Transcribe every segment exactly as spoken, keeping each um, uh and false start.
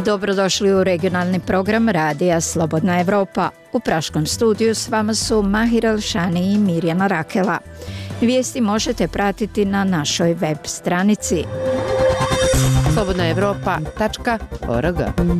Dobrodošli u regionalni program Radija Slobodna Evropa. U praškom studiju s vama su Mahir Elšani i Mirjana Rakela. Vijesti možete pratiti na našoj web stranici slobodna evropa tačka org.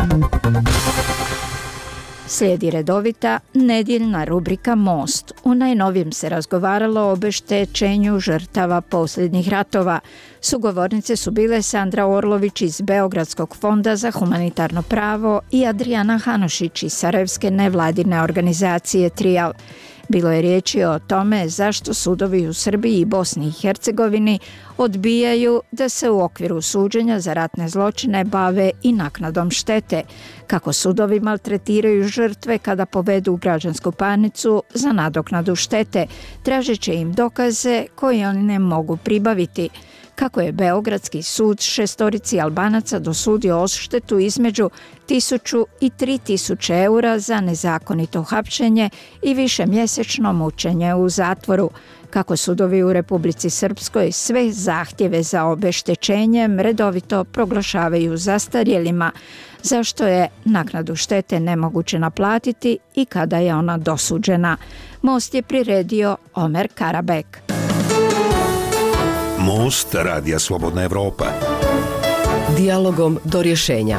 Slijedi redovita nedjeljna rubrika Most. U najnovijem se razgovaralo o obeštećenju žrtava posljednjih ratova. Sugovornice su bile Sandra Orlović iz Beogradskog fonda za humanitarno pravo i Adriana Hanušić iz sarajevske nevladine organizacije Trial. Bilo je riječi o tome zašto sudovi u Srbiji i Bosni i Hercegovini odbijaju da se u okviru suđenja za ratne zločine bave i naknadom štete, kako sudovi maltretiraju žrtve kada povedu u građansku parnicu za nadoknadu štete, tražeći im dokaze koje oni ne mogu pribaviti, kako je Beogradski sud šestorici Albanaca dosudio odštetu između tisuću i tri tisuće eura za nezakonito hapšenje i višemjesečno mučenje u zatvoru, kako sudovi u Republici Srpskoj sve zahtjeve za obeštećenjem redovito proglašavaju zastarjelima, zašto je naknadu štete nemoguće naplatiti i kada je ona dosuđena. Most je priredio Omer Karabek. Most Radija Slobodna Evropa. Dijalogom do rješenja.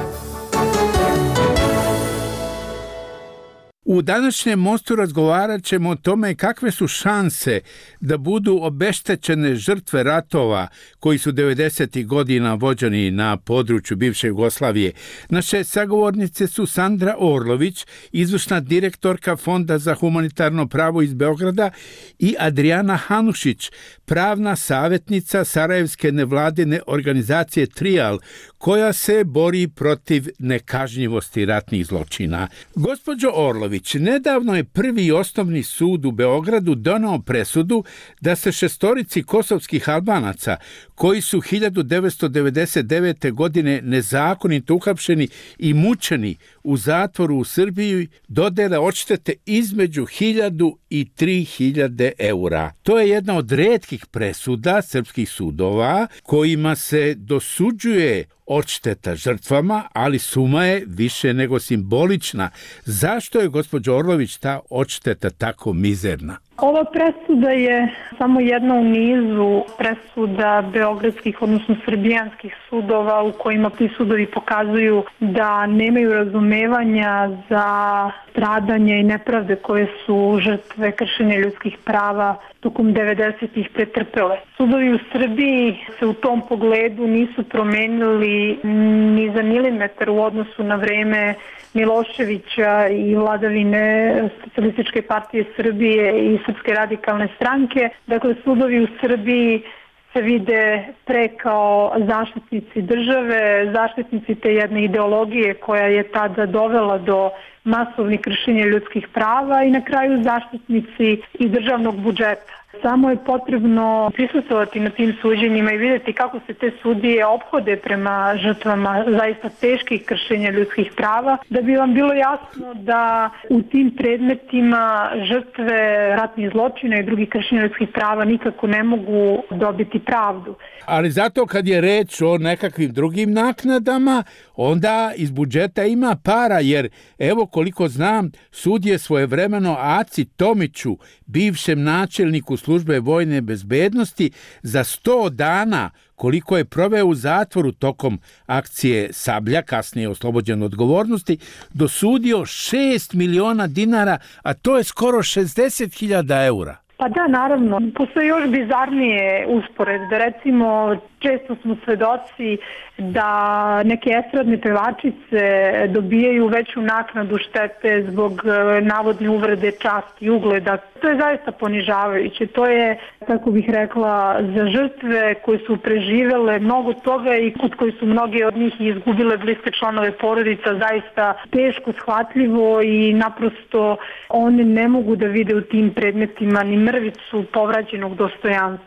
U današnjem Mostu razgovarat ćemo o tome kakve su šanse da budu obeštećene žrtve ratova koji su devedesetih godina vođeni na području bivše Jugoslavije. Naše sagovornice su Sandra Orlović, izvršna direktorka Fonda za humanitarno pravo iz Beograda, i Adriana Hanušić, pravna savjetnica sarajevske nevladine organizacije Trial, koja se bori protiv nekažnjivosti ratnih zločina. Gospođo Orlović, nedavno je Prvi osnovni sud u Beogradu donao presudu da se šestorici kosovskih Albanaca, koji su hiljadu devetsto devedeset devete. godine nezakonito uhapšeni i mučeni u zatvoru u Srbiji, dodele odštete između hiljadu i tri hiljade eura. To je jedna od retkih presuda srpskih sudova kojima se dosuđuje odšteta žrtvama, ali suma je više nego simbolična. Zašto je, gospođo Orlović, ta odšteta tako mizerna? Ova presuda je samo jedna u nizu presuda beogradskih, odnosno srbijanskih sudova u kojima ti sudovi pokazuju da nemaju razumevanja za stradanje i nepravde koje su žrtve kršenja ljudskih prava tokom devedesetih pretrpele. Sudovi u Srbiji se u tom pogledu nisu promenili ni za milimetar u odnosu na vreme Miloševića i vladavine Socijalističke partije Srbije i Srpske radikalne stranke. Dakle, sudovi u Srbiji se vide pre kao zaštitnici države, zaštitnici te jedne ideologije koja je tada dovela do masovnih kršenja ljudskih prava i na kraju zaštitnici i državnog budžeta. Samo je potrebno prisustvovati na tim suđenjima i vidjeti kako se te sudije ophode prema žrtvama zaista teških kršenja ljudskih prava, da bi vam bilo jasno da u tim predmetima žrtve ratnih zločina i drugih kršenja ljudskih prava nikako ne mogu dobiti pravdu. Ali zato kad je reč o nekakvim drugim naknadama, onda iz budžeta ima para, jer evo koliko znam, sud je svojevremeno Aci Tomiću, bivšem načelniku službe vojne bezbednosti, za sto dana koliko je proveo u zatvoru tokom akcije Sablja, kasnije oslobođen odgovornosti, dosudio šest miliona dinara, a to je skoro šezdeset hiljada eura. Pa da, naravno. Postoje još bizarnije usporedbe. Recimo, često smo svedoci da neke estradne pevačice dobijaju veću naknadu štete zbog navodne uvrede časti i ugleda. To je zaista ponižavajuće. To je, tako bih rekla, za žrtve koje su preživele mnogo toga i kod koji su mnoge od njih izgubile bliske članove porodica, zaista teško shvatljivo i naprosto one ne mogu da vide u tim predmetima ni mrvicu povraćenog dostojanstva.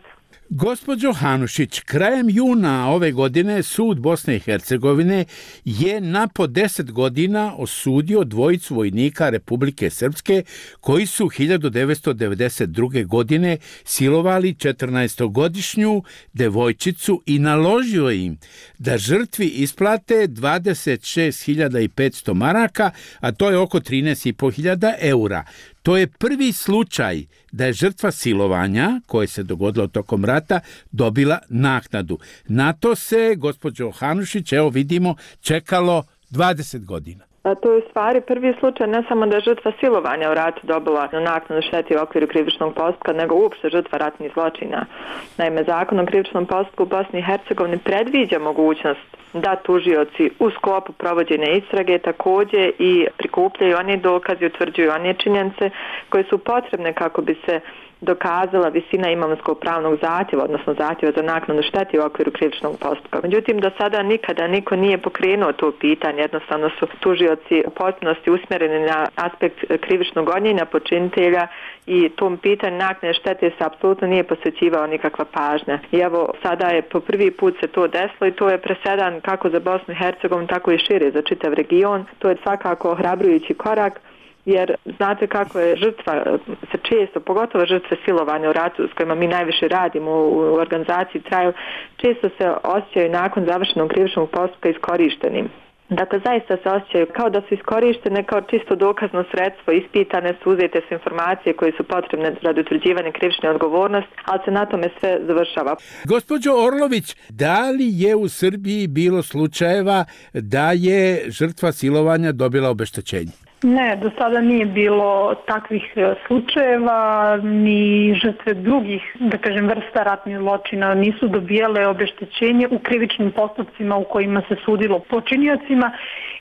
Gospođo Hanušić, krajem juna ove godine sud Bosne i Hercegovine je na po deset godina osudio dvojicu vojnika Republike Srpske koji su hiljadu devetsto devedeset druge. godine silovali četrnaestogodišnju devojčicu i naložio im da žrtvi isplate dvadeset šest hiljada petsto maraka, a to je oko trinaest hiljada eura. To je prvi slučaj da je žrtva silovanja, koje se dogodilo tokom rata, dobila naknadu. Na to se, gospođo Hanušić, evo vidimo, čekalo dvadeset godina. A to je u stvari prvi slučaj ne samo da je žrtva silovanja u ratu dobila naknadu štete u okviru krivičnog postupka, nego uopšte žrtva ratnih zločina. Naime, Zakon o krivičnom postupku u Bosni i Hercegovini predviđa mogućnost da tužioci u sklopu provođenja istrage također i prikupljaju one dokaze i utvrđuju one činjenice koje su potrebne kako bi se dokazala visina imovinskog pravnog zahtjeva, odnosno zahtjeva za naknadu štete u okviru krivičnog postupka. Međutim, do sada nikada niko nije pokrenuo to pitanje, jednostavno su tužioci u potpunosti usmjereni na aspekt krivičnog gonjenja počinitelja i tom pitanju naknade štete se apsolutno nije posvećivao nikakva pažnja. I evo, sada je po prvi put se to desilo i to je presedan kako za Bosnu i Hercegovinu, tako i šire za čitav region. To je svakako ohrabrujući korak, jer znate kako je žrtva se često, pogotovo žrtve silovanja u ratu s kojima mi najviše radimo u organizaciji Traju, često se osjećaju nakon završenog krivičnog postupka iskorištenim. Dakle, zaista se osjećaju kao da su iskorištene kao čisto dokazno sredstvo, ispitane su, uzete su informacije koje su potrebne radi utvrđivanja krivične odgovornosti, ali se na tome sve završava. Gospođo Orlović, da li je u Srbiji bilo slučajeva da je žrtva silovanja dobila obeštećenje? Ne, do sada nije bilo takvih slučajeva, ni žrtve drugih, da kažem, vrsta ratnih zločina nisu dobijale obeštećenje u krivičnim postupcima u kojima se sudilo počiniocima,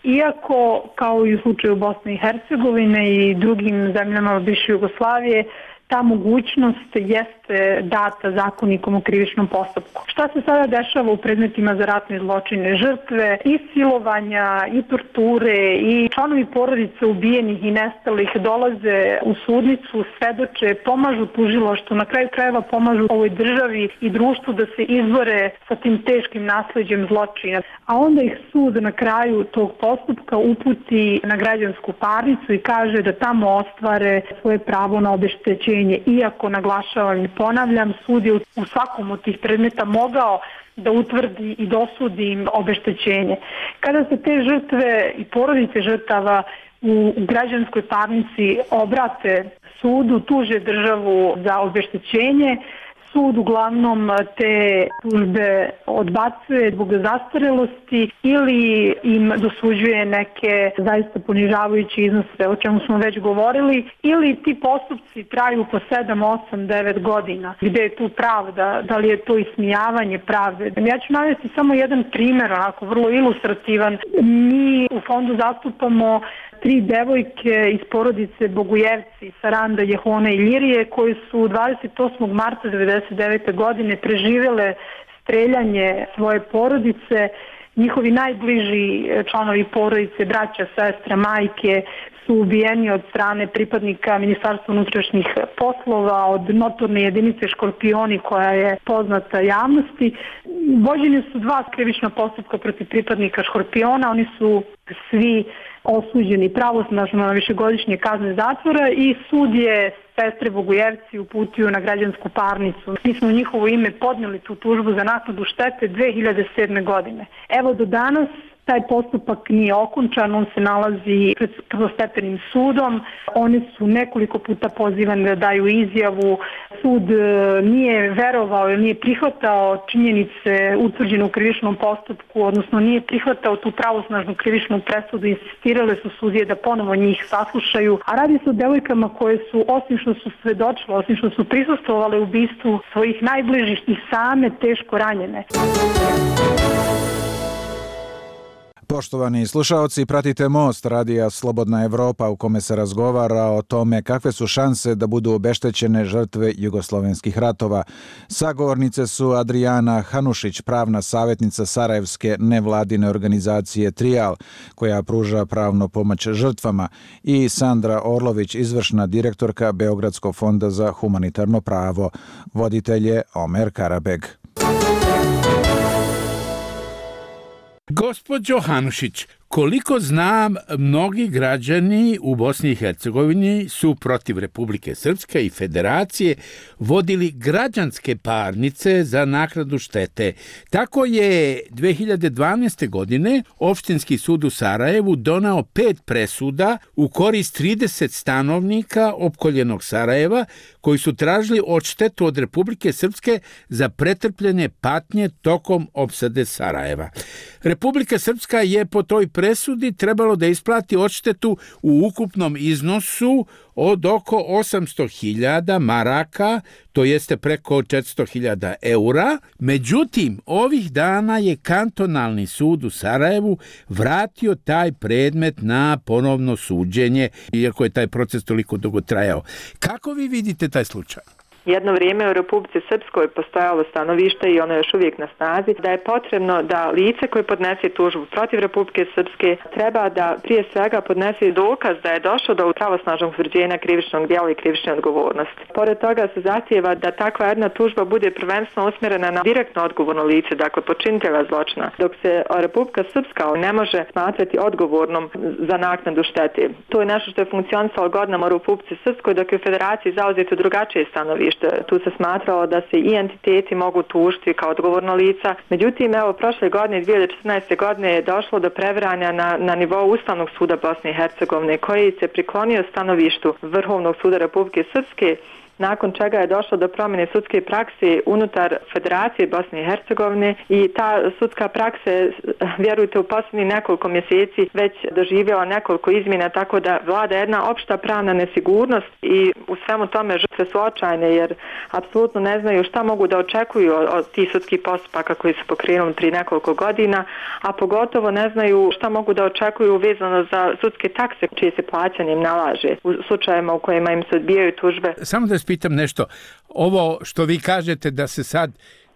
iako, kao i u slučaju Bosne i Hercegovine i drugim zemljama bivše Jugoslavije, ta mogućnost jeste data Zakonikom o krivičnom postupku. Šta se sada dešava u predmetima za ratne zločine? Žrtve i silovanja, i torture, i članovi porodice ubijenih i nestalih dolaze u sudnicu, svedoče, pomažu tužilaštvu, na kraju krajeva pomažu ovoj državi i društvu da se izbore sa tim teškim nasleđem zločina. A onda ih sud na kraju tog postupka uputi na građansku parnicu i kaže da tamo ostvare svoje pravo na obeštećenje. Iako, naglašavam i ponavljam, sud je u svakom od tih predmeta mogao da utvrdi i dosudi im obeštećenje. Kada se te žrtve i porodice žrtava u građanskoj parnici obrate sudu, tuže državu za obeštećenje, sud uglavnom te tužbe odbacuje zbog zastarelosti ili im dosuđuje neke zaista ponižavajuće iznose, o čemu smo već govorili, ili ti postupci traju po sedam, osam, devet godina. Gde je tu pravda? Da li je to ismijavanje pravde? Ja ću navesti samo jedan primjer, onako vrlo ilustrativan. Mi u fondu zastupamo tri devojke iz porodice Bogujevci, Saranda, Jehona i Ljirije, koji su dvadeset osmog marta devedeset devete. godine preživjele streljanje svoje porodice. Njihovi najbliži članovi porodice, braća, sestre, majke, su ubijeni od strane pripadnika Ministarstva unutrašnjih poslova, od notorne jedinice Škorpioni koja je poznata javnosti. Vođeni su dva krivična postupka protiv pripadnika Škorpiona, oni su svi osuđeni pravosnažno na višegodišnje kazne zatvora i sud je sestre Bogujevci uputio na građansku parnicu. Mi smo u njihovo ime podnijeli tu tužbu za naknadu štete dve hiljade sedme. godine. Evo do danas taj postupak nije okončan, on se nalazi pred prvostepenim sudom. Oni su nekoliko puta pozivani da daju izjavu. Sud nije verovao ili nije prihvatao činjenice utvrđene u krivičnom postupku, odnosno nije prihvatao tu pravosnažnu krivičnu presudu. Insistirale su sudije da ponovo njih saslušaju. A radi se o devojkama koje su, osim što su svedočile, osim što su prisustvovale ubistvu svojih najbližih, i same teško ranjene. Poštovani slušaoci, pratite Most radija Slobodna Evropa u kome se razgovara o tome kakve su šanse da budu obeštećene žrtve jugoslovenskih ratova. Sagovornice su Adrijana Hanušić, pravna savjetnica Sarajevske nevladine organizacije Trijal, koja pruža pravnu pomoć žrtvama, i Sandra Orlović, izvršna direktorka Beogradskog fonda za humanitarno pravo. Voditelj je Omer Karabeg. Gospođo Hanušić, koliko znam, mnogi građani u Bosni i Hercegovini su protiv Republike Srpske i Federacije vodili građanske parnice za naknadu štete. Tako je dve hiljade dvanaeste. godine Opštinski sud u Sarajevu donao pet presuda u korist trideset stanovnika opkoljenog Sarajeva koji su tražili odštetu od Republike Srpske za pretrpljene patnje tokom opsade Sarajeva. Republika Srpska je po toj presudi trebalo da isplati odštetu u ukupnom iznosu od oko osamsto hiljada maraka, to jeste preko četiristo hiljada eura. Međutim, ovih dana je kantonalni sud u Sarajevu vratio taj predmet na ponovno suđenje, iako je taj proces toliko dugo trajao. Kako vi vidite taj slučaj? Jedno vrijeme u Republici Srpskoj postojalo stanovište i ono je još uvijek na snazi da je potrebno da lice koje podnese tužbu protiv Republike Srpske treba da prije svega podnese dokaz da je došlo do pravosnažnog utvrđenja krivičnog djela i krivične odgovornosti. Pored toga se zahtijeva da takva jedna tužba bude prvenstveno usmjerena na direktno odgovorno lice, dakle počinitelja zločina, dok se Republika Srpska ne može smatrati odgovornom za naknadu štete. To je nešto što je funkcionisalo godinama u Republici Srpskoj, dok je u Federaciji zauzeto drugačije stanovište. Tu se smatralo da se i entiteti mogu tužiti kao odgovorno lica. Međutim, evo, prošle godine, dvije hiljade četrnaeste. godine, je došlo do previranja na, na nivou Ustavnog suda Bosne i Hercegovine, koji se priklonio stanovištu Vrhovnog suda Republike Srpske, nakon čega je došlo do promjene sudske prakse unutar Federacije Bosne i Hercegovine i ta sudska praksa, vjerujte, u posljednjih nekoliko mjeseci već doživjela nekoliko izmjena, tako da vlada jedna opšta pravna nesigurnost i u svemu tome žrtve su očajne jer apsolutno ne znaju šta mogu da očekuju od, od tih sudskih postupaka koji su pokrenuli prije nekoliko godina, a pogotovo ne znaju šta mogu da očekuju vezano za sudske takse čije se plaćanje im nalaže u slučajevima u kojima im se odbijaju tužbe. Samo da pitam nešto, ovo što vi kažete da se sad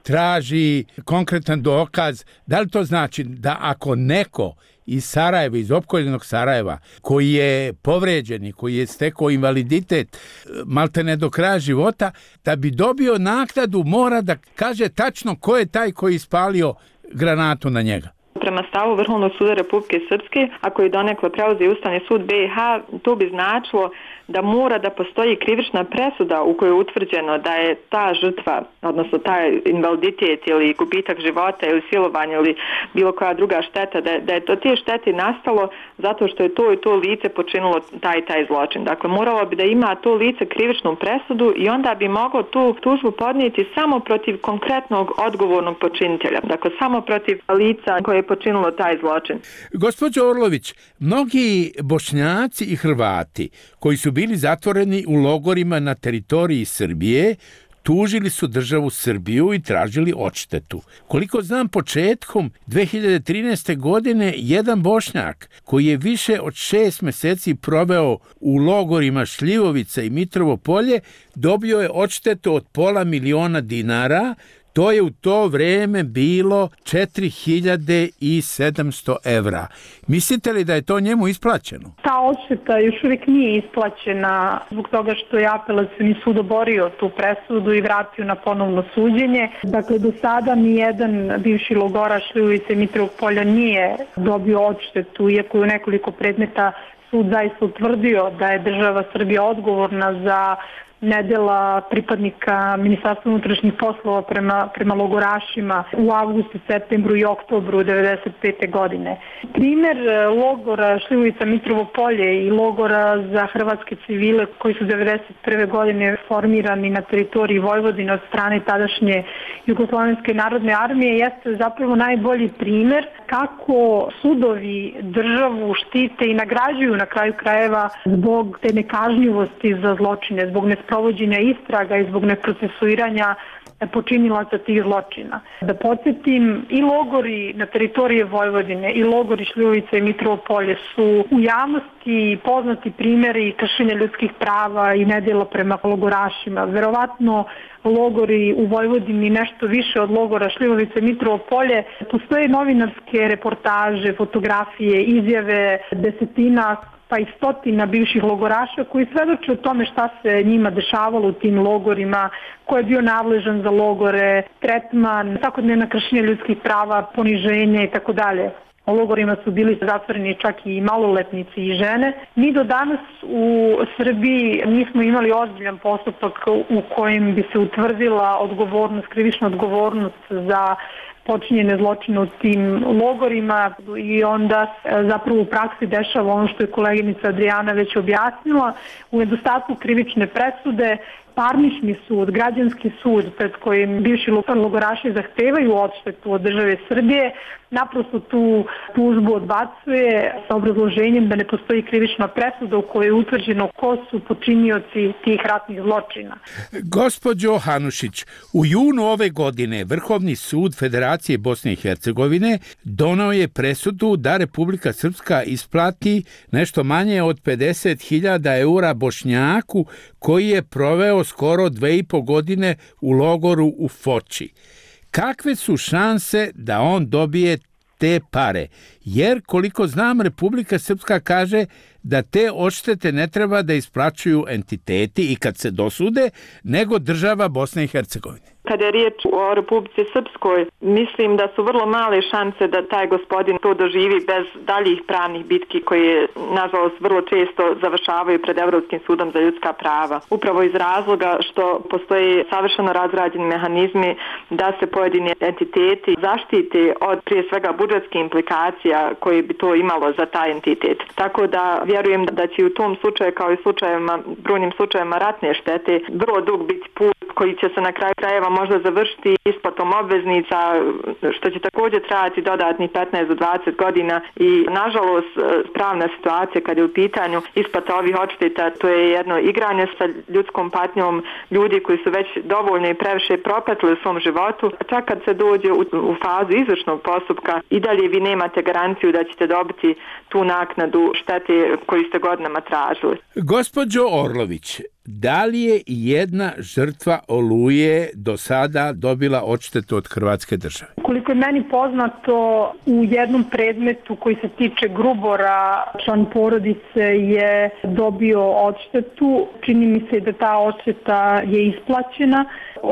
traži konkretan dokaz, da li to znači da ako neko iz Sarajeva, iz opkoljenog Sarajeva, koji je povređen i koji je stekao invaliditet maltene do kraja života, da bi dobio naknadu mora da kaže tačno ko je taj koji je ispalio granatu na njega? Prema stavu Vrhovnog suda Republike Srpske, ako je donekle preuzeo Ustavni sud B i H, to bi značilo da mora da postoji krivična presuda u kojoj je utvrđeno da je ta žrtva, odnosno taj invaliditet ili gubitak života ili silovanje ili bilo koja druga šteta, da je, da je to te štete nastalo zato što je to i to lice počinilo taj taj zločin. Dakle, moralo bi da ima to lice krivičnu presudu i onda bi moglo tu tužbu podnijeti samo protiv konkretnog odgovornog počinitelja. Dakle, samo protiv lica koje je počinilo taj zločin. Gospođo Orlović, mnogi Bošnjaci i Hrvati koji su bili zatvoreni u logorima na teritoriji Srbije tužili su državu Srbiju i tražili odštetu. Koliko znam, početkom dve hiljade trinaeste. godine jedan Bošnjak koji je više od šest mjeseci proveo u logorima Šljivovica i Mitrovo Polje dobio je odštetu od pola miliona dinara. To je u to vrijeme bilo četiri hiljade sedamsto evra. Mislite li da je to njemu isplaćeno? Ta odšteta još uvijek nije isplaćena zbog toga što je apelacioni sud oborio tu presudu i vratio na ponovno suđenje. Dakle, do sada nijedan bivši logoraš Šljivovice i Mitrovog Polja nije dobio odštetu, iako je u nekoliko predmeta sud zaista utvrdio da je država Srbija odgovorna za nedjela pripadnika Ministarstva unutrašnjih poslova prema, prema logorašima u avgustu, septembru i oktobru devedeset pete. godine. Primjer logora Šljivovica Mitrovo Polje i logora za hrvatske civile koji su devedeset prve. godine formirani na teritoriji Vojvodine od strane tadašnje Jugoslovenske narodne armije jeste zapravo najbolji primjer kako sudovi državu štite i nagrađuju na kraju krajeva zbog te nekažnjivosti za zločine, zbog nesprovođenja istraga i zbog neprocesuiranja počinilaca tih zločina. Da podsjetim, i logori na teritoriji Vojvodine i logori Šljivovica i Mitrovo Polje su u javnosti poznati primjeri kršenja ljudskih prava i nedjela prema logorašima. Verovatno logori u Vojvodini nešto više od logora Šljivovica i Mitrovo Polje. Postoje novinarske reportaže, fotografije, izjave desetina pa i stotina bivših logoraša koji svedoče o tome šta se njima dešavalo u tim logorima, ko je bio nadležan za logore, tretman, svakodnevna kršenja ljudskih prava, poniženje i tako dalje. U logorima su bili zatvoreni čak i maloletnici i žene. Mi do danas u Srbiji nismo imali ozbiljan postupak u kojem bi se utvrdila odgovornost, krivična odgovornost za počinjene zločine u tim logorima i onda zapravo u praksi dešava ono što je koleginica Adrijana već objasnila. U nedostatku krivične presude parnični sud, građanski sud pred kojim bivši logoraši zahtevaju odštetu od države Srbije, naprosto tu tužbu odbacuje sa obrazloženjem da ne postoji krivična presuda u kojoj je utvrđeno ko su počinioci tih ratnih zločina. Gospođo Hanušić, u junu ove godine Vrhovni sud Federacije Bosne i Hercegovine donao je presudu da Republika Srpska isplati nešto manje od pedeset hiljada eura Bošnjaku koji je proveo skoro dve i po godine u logoru u Foči. Kakve su šanse da on dobije te pare? Jer, koliko znam, Republika Srpska kaže da te odštete ne treba da isplaćuju entiteti i kad se dosude, nego država Bosne i Hercegovine. Kada je riječ o Republici Srpskoj, mislim da su vrlo male šanse da taj gospodin to doživi bez daljih pravnih bitki koje, nažalost, vrlo često završavaju pred Evropskim sudom za ljudska prava. Upravo iz razloga što postoji savršeno razrađeni mehanizmi da se pojedini entiteti zaštite od prije svega budžetskih implikacija koje bi to imalo za taj entitet. Tako da vjerujem da će u tom slučaju, kao i slučajevima, brojnim slučajevima ratne štete, vrlo dug biti put koji će se na kraju krajeva možda završiti isplatom obveznica, što će također trajati dodatnih petnaest do dvadeset godina i nažalost pravna situacija kad je u pitanju isplata ovih odšteta, to je jedno igranje sa ljudskom patnjom ljudi koji su već dovoljno i previše propatili u svom životu. Čak kad se dođe u, u fazu izvršnog postupka i dalje vi nemate garanciju da ćete dobiti tu naknadu štete koju ste godinama tražili. Gospođo Orlović, da li je jedna žrtva Oluje do sada dobila odštetu od Hrvatske države? Koliko je meni poznato, u jednom predmetu koji se tiče Grubora, član porodice je dobio odštetu. Čini mi se da ta odšteta je isplaćena.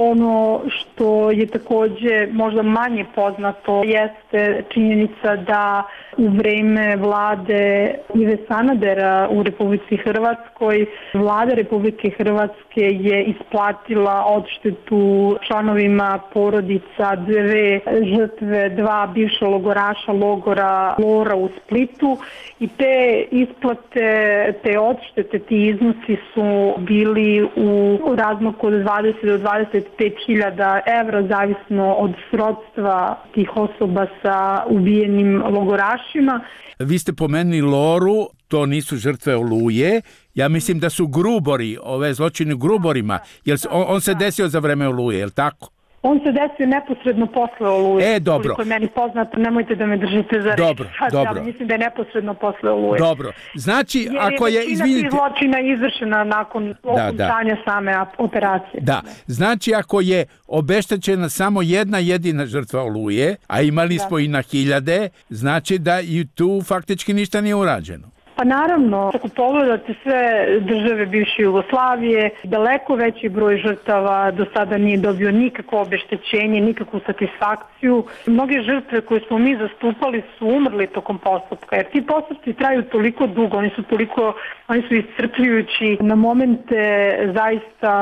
Ono što je također možda manje poznato jeste činjenica da u vreme vlade Ive Sanadera u Republici Hrvatskoj, vlada Republike Hrvatske je isplatila odštetu članovima porodica dve žrtve, dva bivša logoraša logora Lora u Splitu i te isplate, te odštete, ti iznosi su bili u razmaku od dvadeset do dvadeset pet hiljada evra, zavisno od srodstva tih osoba sa ubijenim logorašima. Vi ste pomenuli Loru, to nisu žrtve Oluje. Ja mislim da su Grubori, ove zločine Gruborima, jer on, on se desio za vreme Oluje, je li tako? On se desio neposredno posle Oluje. E, dobro. Koliko je meni poznato, nemojte da me držite za reč. Dobro, dobro. Ja mislim da je neposredno posle Oluje. Dobro. Znači, jer ako je, izvinite... Jer je većina tih zločina izvršena nakon okončanja same operacije. Da, znači ako je obeštećena samo jedna jedina žrtva Oluje, a imali da. smo i na hiljade, znači da i tu faktički ništa nije urađeno. Pa naravno, ako pogledate sve države bivše Jugoslavije, daleko veći broj žrtava do sada nije dobio nikakvo obeštećenje, nikakvu satisfakciju. Mnoge žrtve koje smo mi zastupali su umrli tokom postupka, jer ti postupci traju toliko dugo, oni su toliko, oni su iscrpljujući, na momente zaista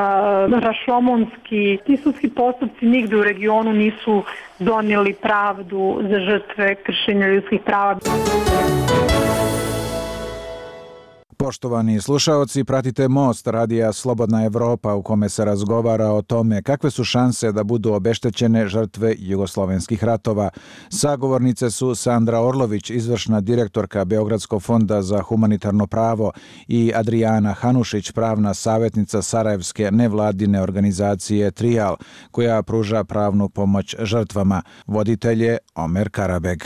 rašomonski. Ti sudski postupci nigde u regionu nisu donijeli pravdu za žrtve kršenja ljudskih prava. Poštovani slušaoci, pratite Most radija Slobodna Evropa u kome se razgovara o tome kakve su šanse da budu obeštećene žrtve jugoslovenskih ratova. Sagovornice su Sandra Orlović, izvršna direktorka Beogradskog fonda za humanitarno pravo, i Adrijana Hanušić, pravna savjetnica sarajevske nevladine organizacije Trijal, koja pruža pravnu pomoć žrtvama. Voditelj je Omer Karabeg.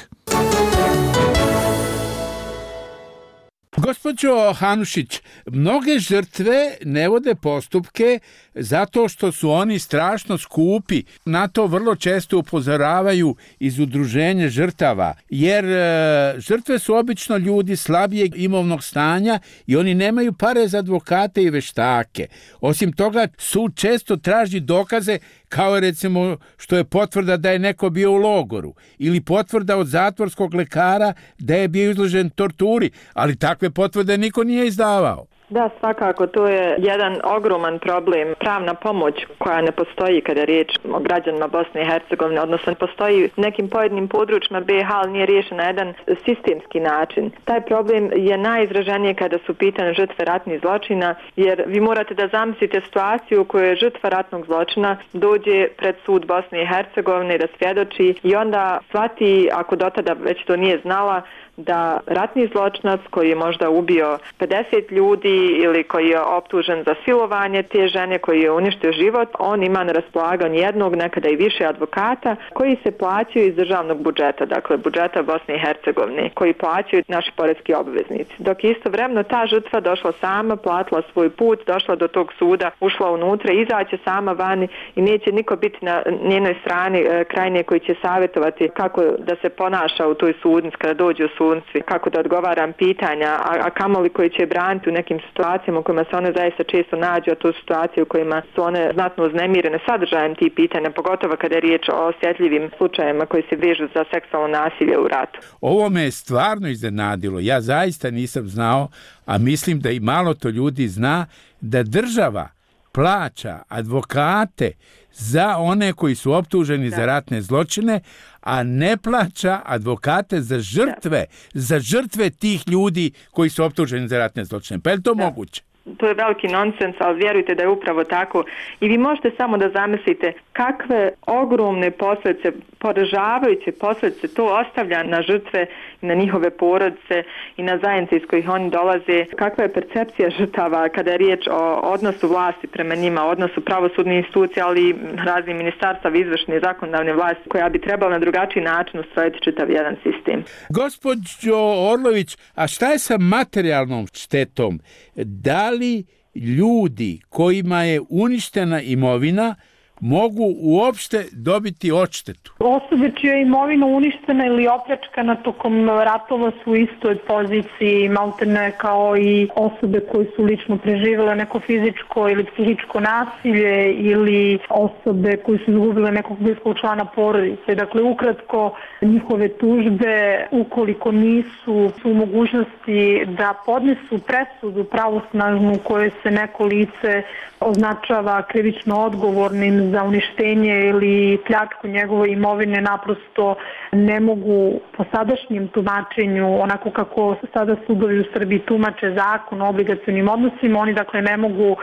Gospođo Hanušić, mnoge žrtve ne vode postupke zato što su oni strašno skupi. Na to vrlo često upozoravaju iz udruženja žrtava, jer e, žrtve su obično ljudi slabijeg imovnog stanja i oni nemaju pare za advokate i veštake. Osim toga, sud često traži dokaze kao recimo što je potvrda da je neko bio u logoru ili potvrda od zatvorskog lekara da je bio izložen torturi, ali takve potvrde niko nije izdavao. Da, svakako, to je jedan ogroman problem. Pravna pomoć koja ne postoji kada je riječ o građanima Bosne i Hercegovine, odnosno postoji u nekim pojedinim područjima B H, ali nije riješen na jedan sistemski način. Taj problem je najizraženiji kada su pitane žrtve ratnih zločina, jer vi morate da zamislite situaciju u kojoj žrtva ratnog zločina dođe pred sud Bosne i Hercegovine da svjedoči i onda shvati, ako do tada već to nije znala, da ratni zločinac koji je možda ubio pedeset ljudi ili koji je optužen za silovanje te žene, koji je uništio život, on ima na raspolaganju jednog, nekada i više advokata koji se plaćaju iz državnog budžeta, dakle budžeta Bosne i Hercegovine, koji plaćaju naši poreski obveznici. Dok istovremeno ta žrtva došla sama, platila svoj put, došla do tog suda, ušla unutra, izaće sama vani i neće niko biti na njenoj strani krajnje koji će savjetovati kako da se ponaša u toj sudnici kada dođe u sudnici, kako da odgovaram pitanja, a, a kamoli koji će braniti u nekim situacijama u kojima se one zaista često nađu, a to su situacije u kojima su one znatno uznemirene sadržajem tih pitanja, pogotovo kada je riječ o osjetljivim slučajevima koji se vežu za seksualno nasilje u ratu. Ovo me je stvarno iznenadilo. Ja zaista nisam znao, a mislim da i malo to ljudi zna, da država plaća advokate za one koji su optuženi da. za ratne zločine, a ne plaća advokate za žrtve, da. za žrtve tih ljudi koji su optuženi za ratne zločine. Pa je to da. moguće? To je veliki nonsens, ali vjerujte da je upravo tako. I vi možete samo da zamislite kakve ogromne posljedice, poražavajuće posljedice to ostavlja na žrtve, na njihove porodice i na zajednice iz kojih oni dolaze. Kakva je percepcija žrtava kada je riječ o odnosu vlasti prema njima, odnosu pravosudnih institucija, ali i raznih ministarstava, izvršne i zakonodavne vlasti, koja bi trebala na drugačiji način ustrojiti čitav jedan sistem. Gospođo Orlović, a šta je sa materijalnom štetom? Da li ljudi kojima je uništena imovina mogu uopšte dobiti odštetu? Osobe čija je imovina uništena ili opljačkana tokom ratova su u istoj poziciji, maltene kao i osobe koje su lično preživjele neko fizičko ili psihičko nasilje ili osobe koje su izgubile nekog bliskog člana porodice. Dakle, ukratko, njihove tužbe, ukoliko nisu u mogućnosti da podnesu presudu pravosnažnu koje se neko lice označava krivično odgovornim za uništenje ili pljačku njegove imovine, naprosto ne mogu po sadašnjem tumačenju, onako kako sada sudovi u Srbiji tumače zakon o obligacionim odnosima, oni dakle ne mogu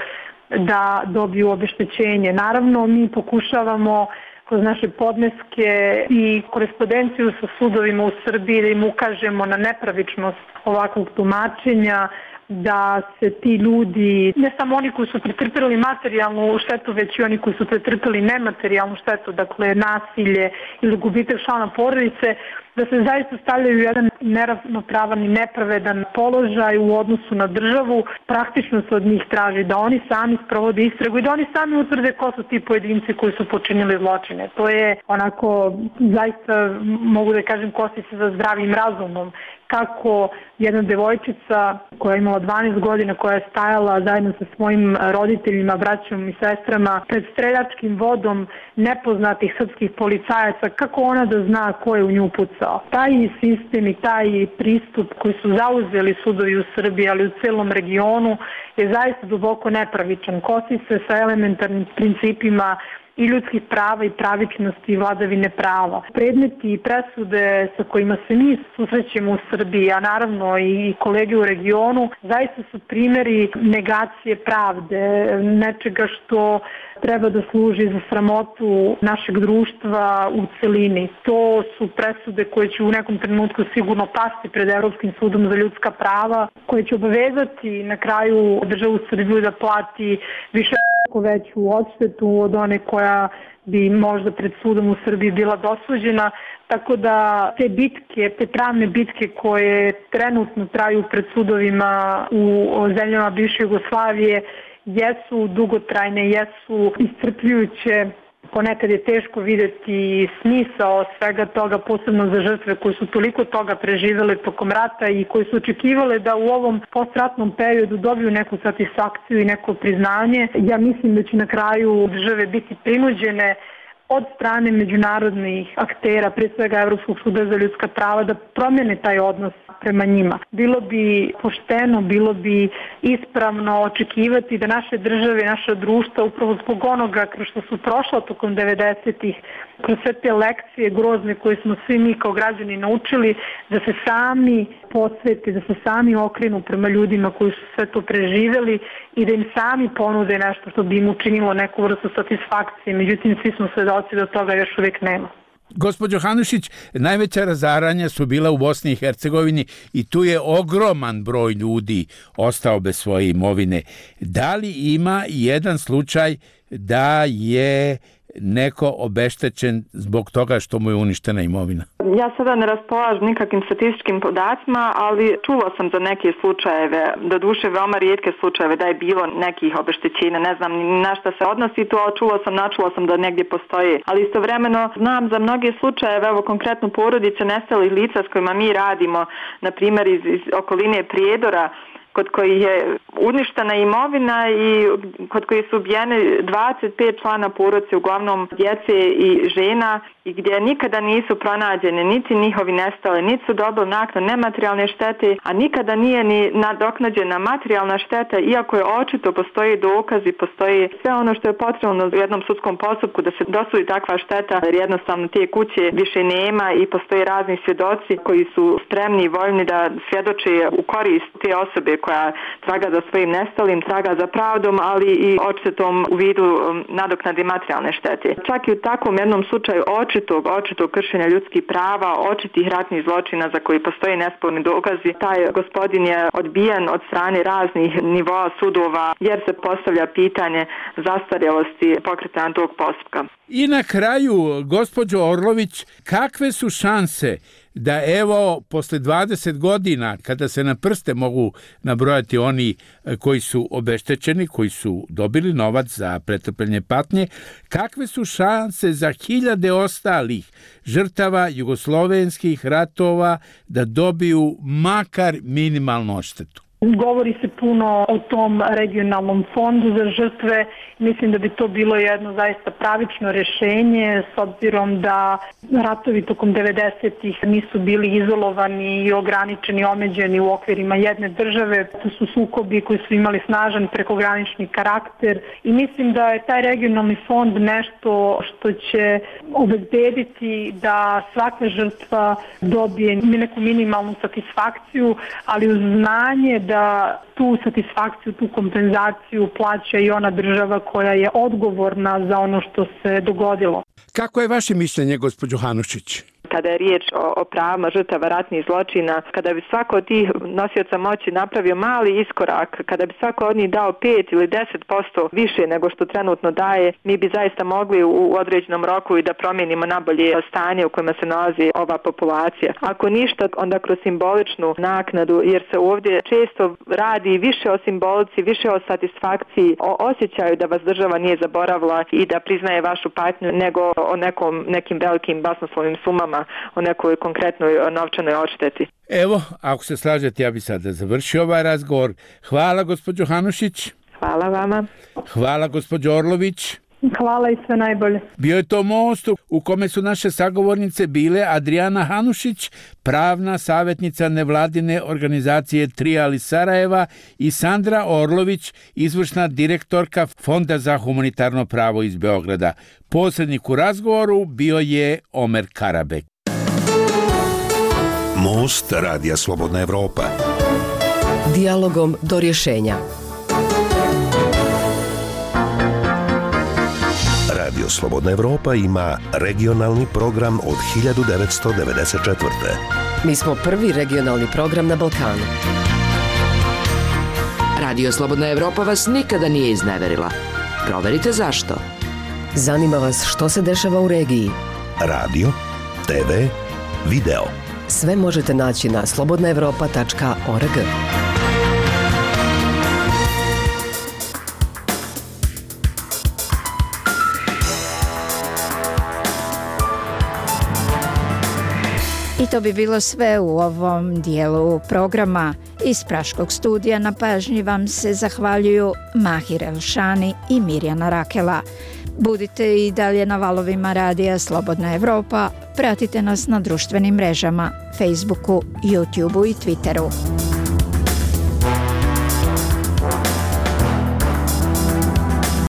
da dobiju obeštećenje. Naravno, mi pokušavamo kroz naše podneske i korespondenciju sa sudovima u Srbiji da im ukažemo na nepravičnost ovakvog tumačenja, da se ti ljudi, ne samo oni koji su pretrpili materijalnu štetu, već i oni koji su pretrpili nematerijalnu štetu, dakle nasilje ili gubitak člana porodice, da se zaista stavljaju u jedan neravnopravan i nepravedan položaj u odnosu na državu. Praktično se od njih traži da oni sami sprovode istragu i da oni sami utvrde ko su ti pojedinci koji su počinili zločine. To je onako, zaista mogu da kažem, kosi se za zdravim razumom. Kako jedna devojčica koja je imala dvanaest godina, koja je stajala zajedno sa svojim roditeljima, braćom i sestrama pred streljačkim vodom nepoznatih srpskih policajaca, kako ona da zna ko je u nju pucao? Taj sistem i taj pristup koji su zauzeli sudovi u Srbiji, ali u celom regionu, je zaista duboko nepravičan. Kosi se sa elementarnim principima i ljudskih prava i pravičnosti i vladavine prava. Predmeti i presude sa kojima se mi susrećemo u Srbiji, a naravno i kolege u regionu, zaista su primjeri negacije pravde, nečega što treba da služi za sramotu našeg društva u celini. To su presude koje će u nekom trenutku sigurno pasti pred Evropskim sudom za ljudska prava, koje će obavezati na kraju državu Srbiju da plati više veću odštetu od one koja bi možda pred sudom u Srbiji bila dosuđena, tako da te bitke, te pravne bitke koje trenutno traju pred sudovima u zemljama bivše Jugoslavije jesu dugotrajne, jesu iscrpljujuće. Ponekad je teško videti smisao svega toga, posebno za žrtve koji su toliko toga preživele tokom rata i koji su očekivale da u ovom postratnom periodu dobiju neku satisfakciju i neko priznanje. Ja mislim da će na kraju države biti prinuđene od strane međunarodnih aktera, pre svega Evropskog suda za ljudska prava, da promjene taj odnos prema njima. Bilo bi pošteno, bilo bi ispravno očekivati da naše države, naša društva, upravo zbog onoga kroz što su prošla tokom devedesetih, kroz sve te lekcije grozne koje smo svi mi kao građani naučili, da se sami posvete, da se sami okrenu prema ljudima koji su sve to preživjeli i da im sami ponude nešto što bi im učinilo neku vrstu satisfakcije. Međutim, svi smo svedoci da toga još uvijek nema. Gospođo Hanušić, najveća razaranja su bila u Bosni i Hercegovini i tu je ogroman broj ljudi ostao bez svoje imovine. Da li ima jedan slučaj da je neko obeštećen zbog toga što mu je uništena imovina? Ja sada ne raspolažem nikakvim statističkim podacima, ali čula sam za neke slučajeve, doduše veoma rijetke slučajeve da je bilo nekih obeštećenja, ne znam na šta se odnosi to, ali čula sam, načula sam da negdje postoji. Ali istovremeno znam za mnoge slučajeve, evo konkretno porodice nestalih lica s kojima mi radimo, na primjer iz, iz okoline Prijedora, kod koji je uništena imovina i kod koji su ubijene dvadeset pet člana porodice, uglavnom djece i žena, i gdje nikada nisu pronađene niti njihovi nestale, niti su dobili naknadu nematerijalne štete, a nikada nije ni nadoknađena materijalna šteta, iako je očito postoji dokazi, postoji sve ono što je potrebno u jednom sudskom postupku da se dosudi takva šteta, jer jednostavno te kuće više nema i postoje razni svjedoci koji su spremni i voljni da svjedoče u korist te osobe koja traga za svojim nestalim, traga za pravdom, ali i odštetom u vidu nadoknade materijalne štete. Čak i u takvom jednom slučaju očitog, očitog kršenja ljudskih prava, očitih ratnih zločina za koji postoji nesporni dokazi, taj gospodin je odbijen od strane raznih nivoa sudova jer se postavlja pitanje zastarjelosti pokretanja tog postupka. I na kraju, gospođo Orlović, kakve su šanse da evo posle dvadeset godina, kada se na prste mogu nabrojati oni koji su obeštećeni, koji su dobili novac za pretrpljenje patnje, kakve su šanse za hiljade ostalih žrtava jugoslovenskih ratova da dobiju makar minimalnu odštetu? Govori se puno o tom regionalnom fondu za žrtve. Mislim da bi to bilo jedno zaista pravično rješenje s obzirom da ratovi tokom devedesetih nisu bili izolovani i ograničeni, omeđeni u okvirima jedne države. To su sukobi koji su imali snažan prekogranični karakter i mislim da je taj regionalni fond nešto što će obezbediti da svaka žrtva dobije neku minimalnu satisfakciju, ali uz znanje da tu satisfakciju, tu kompenzaciju plaća i ona država koja je odgovorna za ono što se dogodilo. Kako je vaše mišljenje, gospođo Hanušić? Kada je riječ o, o pravima žrtava ratnih zločina, kada bi svako od tih nosioca moći napravio mali iskorak, kada bi svako od njih dao pet ili deset posto više nego što trenutno daje, mi bi zaista mogli u određenom roku i da promijenimo nabolje stanje u kojima se nalazi ova populacija. Ako ništa, onda kroz simboličnu naknadu, jer se ovdje često radi više o simbolici, više o satisfakciji, o osjećaju da vas država nije zaboravila i da priznaje vašu patnju, nego o nekom, nekim velikim basnoslovnim sumama, o nekoj konkretnoj novčanoj odšteti. Evo, ako se slažete, ja bi sada završio ovaj razgovor. Hvala, gospođo Hanušić. Hvala vama. Hvala, gospođo Orlović. Hvala i sve najbolje. Bio je to most u kome su naše sagovornice bile Adrijana Hanušić, pravna savjetnica nevladine organizacije Trijal iz Sarajeva, i Sandra Orlović, izvršna direktorka Fonda za humanitarno pravo iz Beograda. Posrednik u razgovoru bio je Omer Karabek. Most Radija Slobodna Evropa. Dijalogom do rješenja. Radio Slobodna Evropa ima regionalni program od hiljadu devetsto devedeset četvrte. Mi smo prvi regionalni program na Balkanu. Radio Slobodna Evropa vas nikada nije izneverila. Proverite zašto. Zanima vas što se dešava u regiji. Radio, te ve, video. Sve možete naći na slobodna evropa tačka org. I to bi bilo sve u ovom dijelu programa. Iz Praškog studija na pažnji vam se zahvaljuju Mahir Elšani i Mirjana Rakela. Budite i dalje na valovima radija Slobodna Evropa. Pratite nas na društvenim mrežama, Facebooku, YouTubeu i Twitteru.